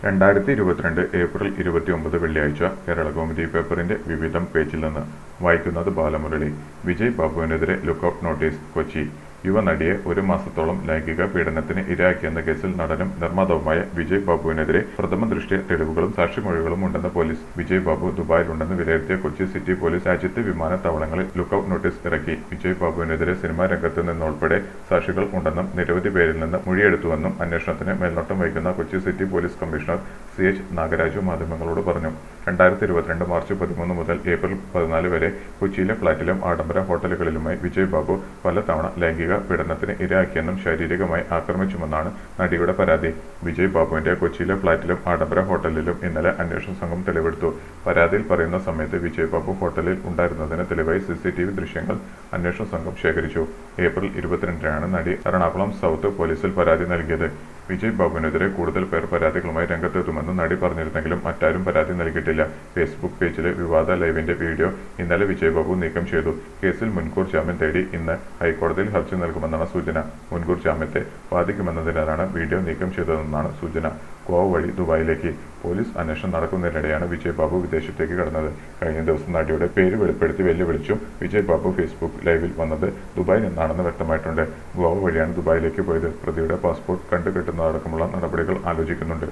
2022 April 29 വെള്ളിയാഴ്ച കേരളകൗമുദി പേപ്പറിന്റെ വിവിധം പേജിൽ നിന്ന് വായിക്കുന്നത് ബാലമുരളി. വിജയ് ബാബുവിനെതിരെ ലുക്കൌട്ട് നോട്ടീസ്. കൊച്ചി. യുവനടിയെ ഒരു മാസത്തോളം ലൈംഗിക പീഡനത്തിന് ഇരയാക്കിയെന്ന കേസിൽ നടനും നിർമ്മാതാവുമായ വിജയ് ബാബുവിനെതിരെ പ്രഥമ ദൃഷ്ട്യാ തെളിവുകളും സാക്ഷിമൊഴികളും ഉണ്ടെന്ന് പോലീസ്. വിജയ് ബാബു ദുബായിലുണ്ടെന്ന് വിലയിരുത്തിയ കൊച്ചി സിറ്റി പോലീസ് രാജ്യത്തെ വിമാനത്താവളങ്ങളിൽ ലുക്കൌട്ട് നോട്ടീസ് ഇറക്കി. വിജയ് ബാബുവിനെതിരെ സിനിമാ രംഗത്ത് നിന്നുൾപ്പെടെ സാക്ഷികൾ ഉണ്ടെന്നും നിരവധി പേരിൽ നിന്ന് മൊഴിയെടുത്തുവെന്നും അന്വേഷണത്തിന് മേൽനോട്ടം വഹിക്കുന്ന Kochi city police commissioner CH Nagaraju മാധ്യമങ്ങളോട് പറഞ്ഞു. 2022 മാർച്ച് 13 മുതൽ ഏപ്രിൽ 14 വരെ കൊച്ചിയിലെ ഫ്ളാറ്റിലും ആഡംബര ഹോട്ടലുകളിലുമായി വിജയ് ബാബു പലതവണ ലൈംഗിക പീഡനത്തിന് ഇരയാക്കിയെന്നും ശാരീരികമായി ആക്രമിച്ചുമെന്നാണ് നടിയുടെ പരാതി. വിജയ് ബാബുവിന്റെ കൊച്ചിയിലെ ഫ്ളാറ്റിലും ആഡംബര ഹോട്ടലിലും ഇന്നലെ അന്വേഷണ സംഘം തെളിവെടുത്തു. പരാതിയിൽ പറയുന്ന സമയത്ത് വിജയ് ബാബു ഹോട്ടലിൽ ഉണ്ടായിരുന്നതിന് തെളിവായി CCTV ദൃശ്യങ്ങൾ അന്വേഷണ സംഘം ശേഖരിച്ചു. ഏപ്രിൽ 22-നാണ് നടി എറണാകുളം സൗത്ത് പോലീസിൽ പരാതി നൽകിയത്. വിജയ് ബാബുവിനെതിരെ കൂടുതൽ പേർ പരാതികളുമായി രംഗത്തെത്തുമെന്ന് നടി പറഞ്ഞിരുന്നെങ്കിലും മറ്റാരും പരാതി നൽകിയിട്ടില്ല. ഫേസ്ബുക്ക് പേജിലെ വിവാദ ലൈവിന്റെ വീഡിയോ ഇന്നലെ വിജയ് ബാബു നീക്കം ചെയ്തു. കേസിൽ മുൻകൂർ ജാമ്യം തേടി ഇന്ന് ഹൈക്കോടതിയിൽ ഹർജി നൽകുമെന്നാണ് സൂചന. മുൻകൂർ ജാമ്യത്തെ ബാധിക്കുമെന്നതിനാലാണ് വീഡിയോ നീക്കം ചെയ്തതെന്നാണ് സൂചന. ഗോവ വഴി ദുബായിലേക്ക് പോലീസ് അന്വേഷണം നടക്കുന്നതിനിടെയാണ് വിജയ് ബാബു വിദേശത്തേക്ക് കടന്നത്. കഴിഞ്ഞ ദിവസം നടിയുടെ പേര് വെളിപ്പെടുത്തി വെല്ലുവിളിച്ചും വിജയ് ബാബു ഫേസ്ബുക്ക് ലൈവിൽ വന്നത് ദുബായിൽ നിന്നാണെന്ന് വ്യക്തമായിട്ടുണ്ട്. ഗോവ വഴിയാണ് ദുബായിലേക്ക് പോയത്. പ്രതിയുടെ പാസ്പോർട്ട് കണ്ടുകെട്ടുന്നതടക്കമുള്ള നടപടികൾ ആലോചിക്കുന്നുണ്ട്.